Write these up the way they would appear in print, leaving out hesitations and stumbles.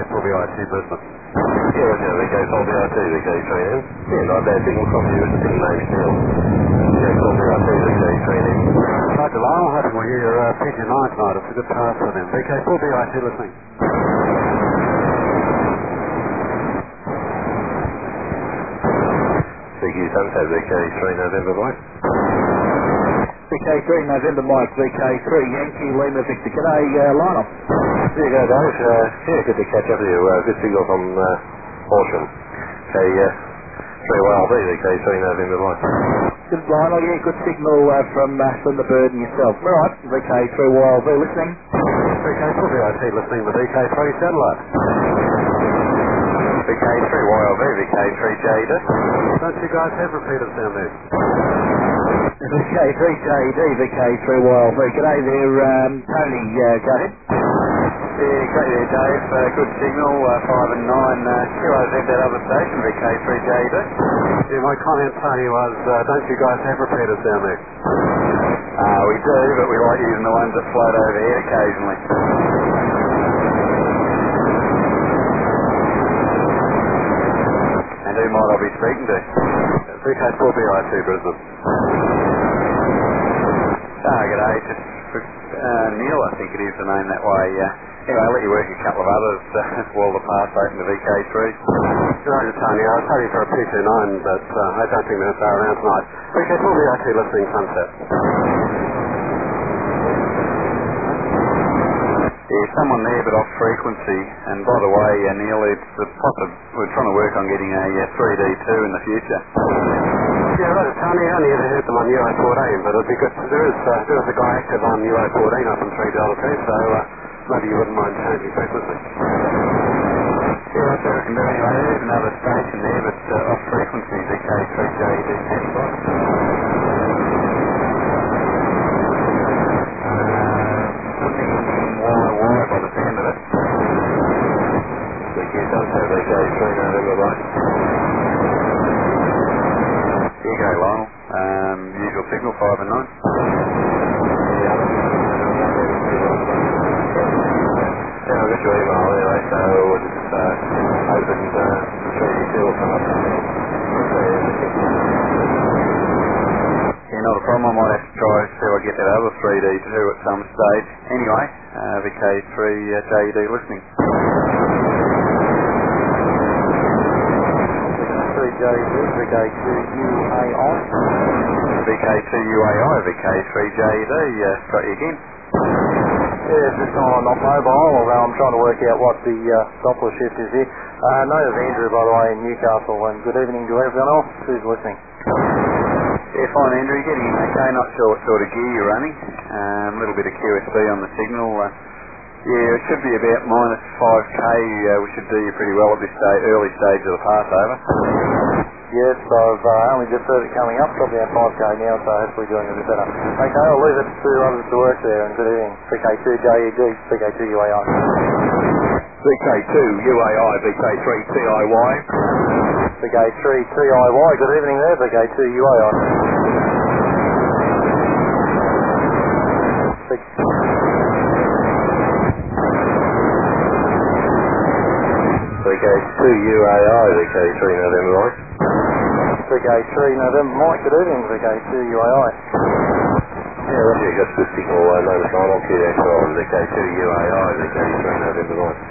VK4BIT Brisbane. Yeah, okay, VK4BIT, VK3M. Yeah, not a bad signal from you. It's the name's Neil. VK4BIT, VK3M. Roger, Lyle. Hoping we'll hear your PG9 tonight. It's a good pass for them. VK4BIT listening. CQ Sunset, VK3 November Mike. VK3 November Mike, VK3 Yankee Lima Victor. G'day, Lionel. There you go, Dave. Yeah, good to catch up with you. Good signal from Horsham. K3YLB, VK3 November Mike. Good, Lionel. Yeah, good signal from the bird and yourself. All right, VK3YLB listening. VK4BIT listening to VK3 satellite. VK3YLB, VK3JD. Don't you guys have repeaters down there? VK3JD, VK3YLB. G'day there, Tony. Go ahead. Yeah, great there, Dave. Good signal, 5 and 9. QRZ, that other station, VK3JD. Yeah, my comment, Tony, was don't you guys have repeaters down there? We do, but we like using the ones that float overhead occasionally. And who might I be speaking to? VK4BIT Brisbane. G'day, just Neil, I think it is the name that way. Anyway, I'll let you work a couple of others while the pass open to VK3. Roger, Tony. I was hoping for a PG9, but I don't think they're around tonight. VK4BIT listening Sunset. Yeah, someone there but off frequency. And by the way, Neil, we're trying to work on getting a 3D2 in the future. Yeah, right, Tony. I only ever heard them on UA14, but it'd be good. There is a guy active on UA14 up in 3 Delta 2, so maybe you wouldn't mind changing frequency. Yeah, that's what I can do anyway. There's another station there, but off frequency, VK3JD. By the sound of it. VK Sunset, VK3 November Mike. Here you go, Lionel. Usual signal, 5 and 9. Yeah, I'll get your email anyway, so we'll just open 3D2 or something. Yeah, not a problem. I might have to try see if I get that other 3D2 at some stage. Anyway, VK3JD listening. VK2UAI. VK2UAI, VK3JD, got you again. Yeah, just on mobile, although I'm trying to work out what the Doppler shift is here. Note of Andrew, by the way, in Newcastle, and good evening to everyone else who's listening. Yeah, fine, Andrew. You're getting in okay. Not sure what sort of gear you're running. A little bit of QSB on the signal. Yeah, it should be about minus 5k. We should do you pretty well at this early stage of the passover. Yes, I've only just heard it coming up. Probably at 5k now, so hopefully doing a bit better. Okay, I'll leave it to others to work there, and good evening. VK2JED, VK2UAI. VK2UAI, VK3TIY. VK3TIY, good evening there, VK2UAI. VK2UAI, VK3 November Mike. VK3 November Mike, good evening, VK2UAI. Yeah, that's it, that's good signal, notice 9 on QX on VK2UAI, VK3 November Mike.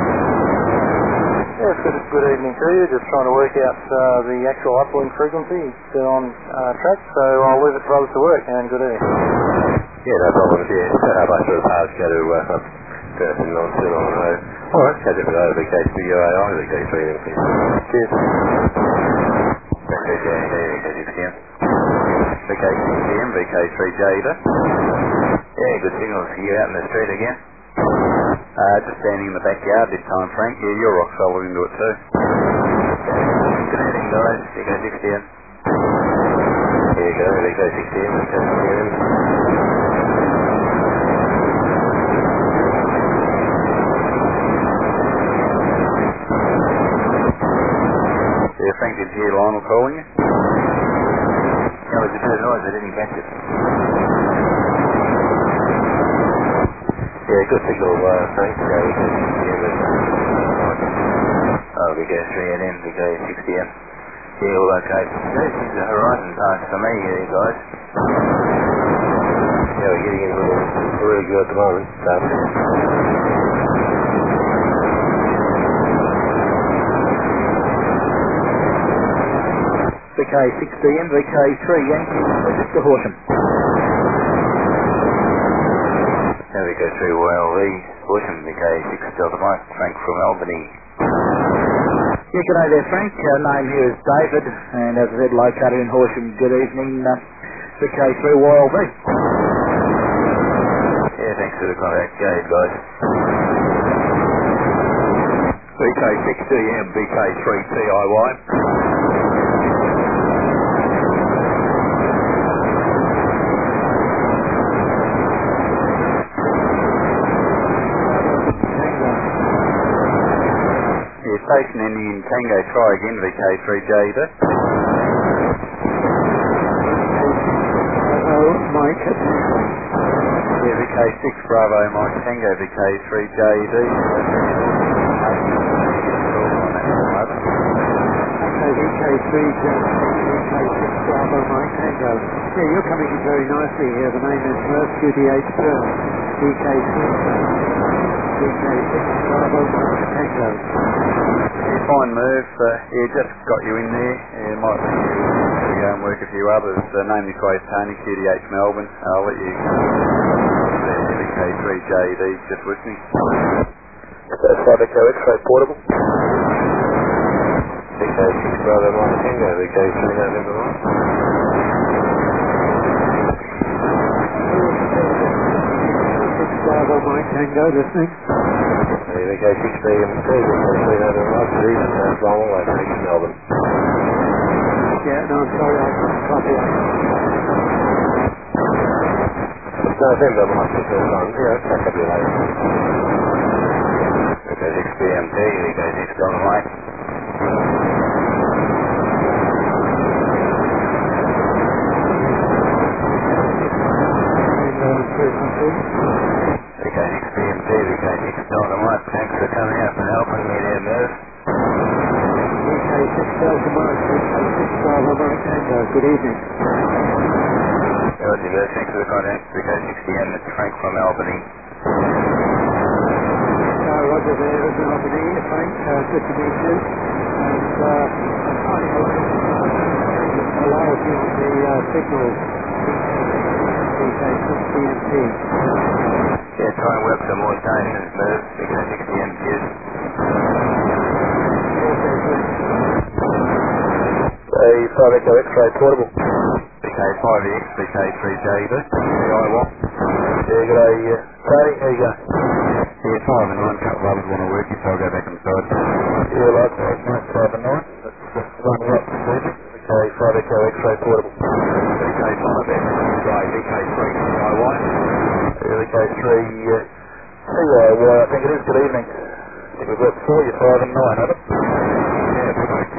Yeah, good evening to you. Just trying to work out the actual uplink frequency. Still on track, so I'll leave it for others to work, and good evening. Yeah, no problems, yeah. How much of the paths go to Perth and Nonsen on the road. Alright, catch up with over VK2UAI, VK3 MP. Cheers. VK6M, VK3JD. Yeah, good signal. See you out in the street again. Just standing in the backyard this time, Frank. Yeah, your rock solid into it too. Good evening, guys. VK6M. Here you go, VK6M, VK6M. Yeah, Frank, did you hear Lionel calling you? No, did you hear the noise? I didn't catch it. Yeah, good signal, Frank. Yeah, VK 3 VK 60M. Yeah, all okay. There's the horizon pass for me here, guys. Yeah, we're getting in really good at the moment. VK 60M, VK 3 Yankee, Mr. Horsham. VK 3 YLV, Horsham, VK 6 Delta Mike, Frank from Albany. Yeah, g'day there, Frank. Name here is David, and as I said, located in Horsham. Good evening, VK 3 YLV. Yeah, thanks for the contact. Go ahead, guys. VK 60M, VK 3 TIY. Station Indian Tango, try again, VK3J there. Bravo, Mike. Yeah, VK6 Bravo, Mike Tango, VK3JD. Okay, VK3J, VK6 Bravo, Mike Tango. Yeah, you're coming in very nicely here. The name is Merv QDH Pearl. VK6 Bravo, Mike Tango. Fine move, just got you in there. Might let you go and work a few others. Name this way, Tony, QDH Melbourne. I'll let you VK3JD just with me. That's Echo X-ray portable. VK6 Bravo Mike Tango, VK3 November 6 Bravo, Mike Tango, listening. VK6 BM2, VK3 November 1, Stephen, long location Melbourne. Yeah, no, I'm sorry, I couldn't copy it. It's November, Mike, this is on. Yeah, I'll copy you later. VK6 BM2, VK6 Delta Mike. VK6 BM2, VK6 Delta Mike. Thanks for coming up and helping me there, Merv. VK6 Delta Mike, VK6 Bravo Mike Tango, good evening. Roger, Merv, thanks for the contact. VK60M, it's Frank from Albany. Roger there in Albany, Frank, good to meet you. And I'm finding a lot of polarity on the signal. VK6 BMT. Yeah, try and work some more stations, Merv. VK60M, cheers. A 5 Echo X-ray portable. VK5X, VK3J, DI1. Yeah, g'day, Tony, how you going? Yeah, 5 and 9, couple of others want to work you, so I'll go back inside. Yeah, likewise, mate, 5 and 9. That's one up this evening. Okay, 5 Echo X-ray portable. VK5X, right, VK3 TIY. Yeah, VK3 TIY, I think it is. Good evening. I think we've got 4, you 5 and 9, haven't we? Yeah,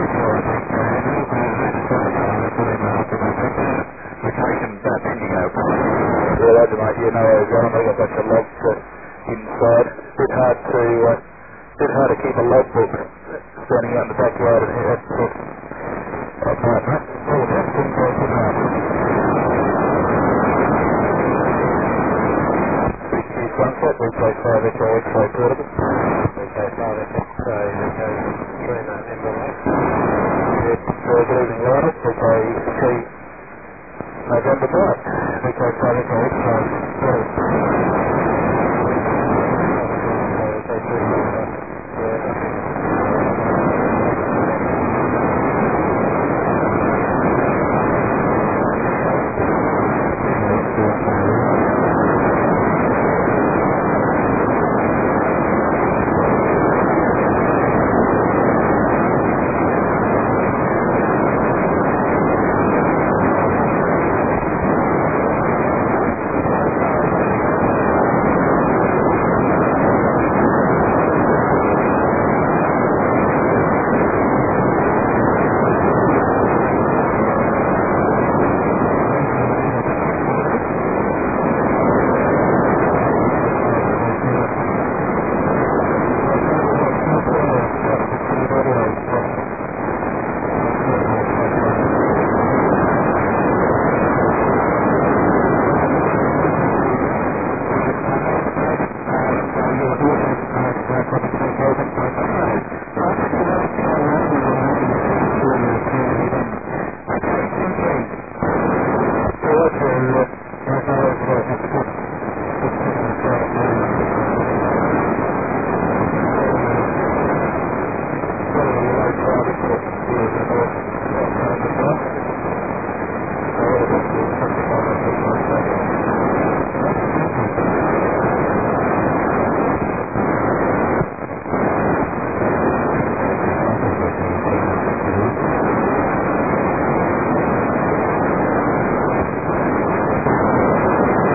location Bendigo. Yeah, Roger, mate. You know I was running. I've got a bunch of logs inside. Bit hard to keep a logbook standing out in the backyard of